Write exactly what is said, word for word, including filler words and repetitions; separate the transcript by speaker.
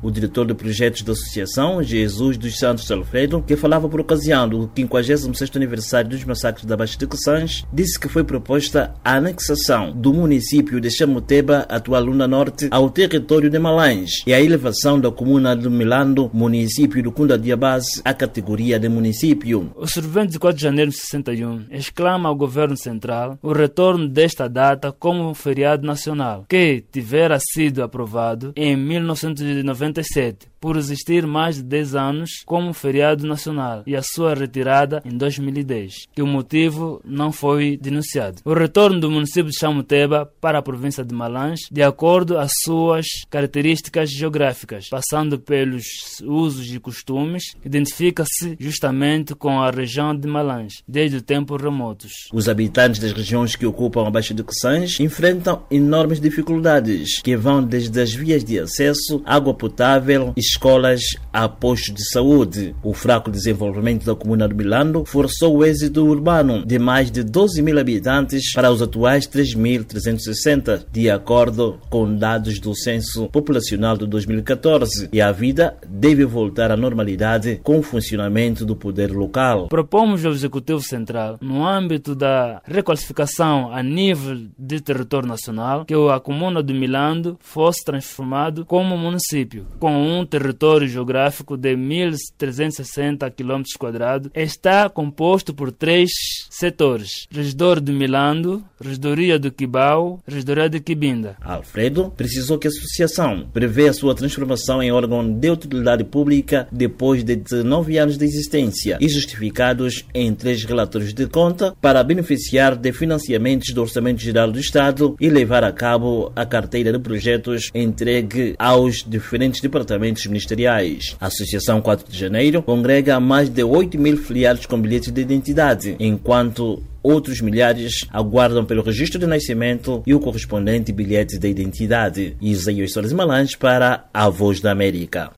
Speaker 1: O diretor de projetos da associação, Jesus dos Santos Alfredo, que falava por ocasião do quinquagésimo sexto aniversário dos massacres da Baixa de Cassange, disse que foi proposta a anexação do município de Chamuteba, atual Lunda Norte, ao território de Malanje e a elevação da comuna de Milando, município do Cunda-Diabase, à categoria de município.
Speaker 2: O sobrevivente de quatro de janeiro de sessenta e um exclama ao governo central o retorno desta data como um feriado nacional, que tivera sido aprovado em mil novecentos e noventa e sete, por existir mais de dez anos como feriado nacional, e a sua retirada em dois mil e dez, que o motivo não foi denunciado. O retorno do município de Chamuteba para a província de Malanje, de acordo às suas características geográficas, passando pelos usos e costumes, identifica-se justamente com a região de Malanje, desde tempos remotos.
Speaker 1: Os habitantes das regiões que ocupam a Baixa de Cassange enfrentam enormes dificuldades, que vão desde as vias de acesso, água potável, escolas a postos de saúde. O fraco desenvolvimento da comuna de Milando forçou o êxito urbano de mais de doze mil habitantes para os atuais três mil trezentos e sessenta, de acordo com dados do Censo Populacional de dois mil e catorze, e a vida deve voltar à normalidade com o funcionamento do poder local.
Speaker 2: Propomos ao Executivo Central, no âmbito da requalificação a nível de território nacional, que a comuna de Milando fosse transformado como município, com um território geográfico de mil trezentos e sessenta quilômetros quadrados. Está composto por três setores: Regedor de Milando, Regedoria do Quibau, Regedoria de Quibinda.
Speaker 1: Alfredo precisou que a associação prevê a sua transformação em órgão de utilidade pública depois de dezenove anos de existência e justificados em três relatórios de conta para beneficiar de financiamentos do Orçamento Geral do Estado e levar a cabo a carteira de projetos entregue aos diferentes departamentos ministeriais. A Associação quatro de janeiro congrega mais de oito mil filiados com bilhetes de identidade, enquanto outros milhares aguardam pelo registro de nascimento e o correspondente bilhete de identidade. Isaías Soares Malanje para a Voz da América.